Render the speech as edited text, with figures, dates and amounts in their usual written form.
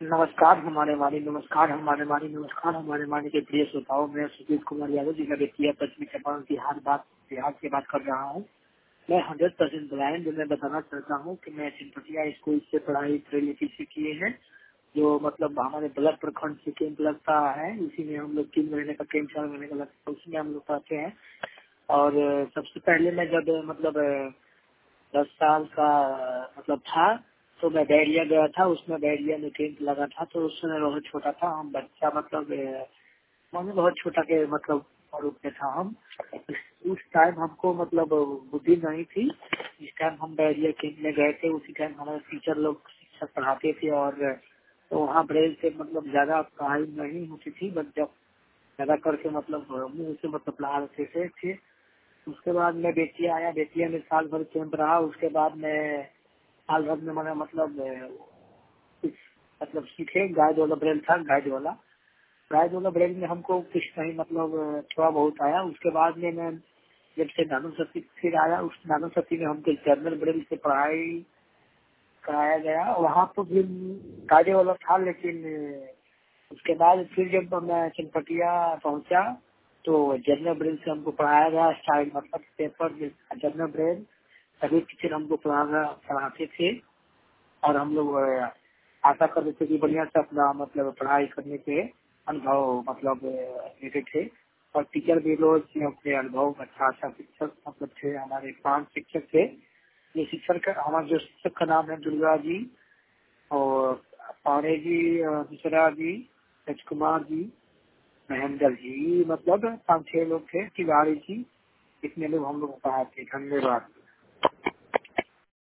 नमस्कार हमारे मानी के प्रिय श्रोताओं। मैं सुजीत कुमार यादव जिला बेतिया पश्चिमी चंपारण बिहार से बात कर रहा हूँ। मैं 100% ब्लाइंड। मैं बताना चाहता हूँ कि मैं चिनपटिया स्कूल से पढ़ाई ट्रेनिटी से किए हैं, जो मतलब हमारे ब्लॉक प्रखंड से कैंप लगता है। उसी में हम लोग 3 महीने का कैंप, 4 महीने का लगता है, उसमें हम लोग पढ़ते हैं। और सबसे पहले मैं जब मतलब 10 साल का मतलब था तो मैं बैरिया गया था। उसमें बैरिया में कैंप लगा था, तो उसमें बहुत छोटा था हम बच्चा, मतलब मम्मी बहुत छोटा के मतलब रूप में था हम। उस टाइम हमको मतलब बुद्धि नहीं थी। जिस टाइम हम बैरिया कैंप में गए थे उसी टाइम हमारे टीचर लोग शिक्षक पढ़ाते थे, और तो वहाँ ब्रेल से मतलब ज्यादा पढ़ाई नहीं होती थी, बट जब ज्यादा करके मतलब मुँह से मतलब पढ़ा रहे थे। उसके बाद मैं बेतिया आया। बेतिया में साल भर कैंप रहा। उसके बाद मैं साल भर में मैंने मतलब कुछ मतलब सीखे। गाइड वाला ब्रेल था, गाइड वाला ब्रेल में हमको कुछ नहीं मतलब थोड़ा बहुत आया। उसके बाद में मैं जब से नानू सती फिर आया, उस नानू सती में हमको जर्नल ब्रेल से पढ़ाई कराया गया। वहाँ तो भी गाइड वाला था, लेकिन उसके बाद फिर जब मैं चिनपटिया पहुंचा तो जनरल ब्रेल से हमको पढ़ाया गया। स्टाइल मतलब पेपर जनरल ब्रेल सभी टीचर हमको पढ़ाते थे, और हम लोग आशा करते थे कि बढ़िया से अपना मतलब पढ़ाई करने के अनुभव मतलब लेते थे। और टीचर भी रोज अपने अनुभव अच्छा शिक्षक मतलब थे। हमारे 5 शिक्षक थे। ये शिक्षक हमारे जो शिक्षक का नाम है दुर्गा जी, और पाणे जी, मिश्रा जी, राजकुमार जी, महेंद्र जी, मतलब 5-6 लोग थे। तिवारी जी, इतने लोग हम लोग पढ़ाते। धन्यवाद।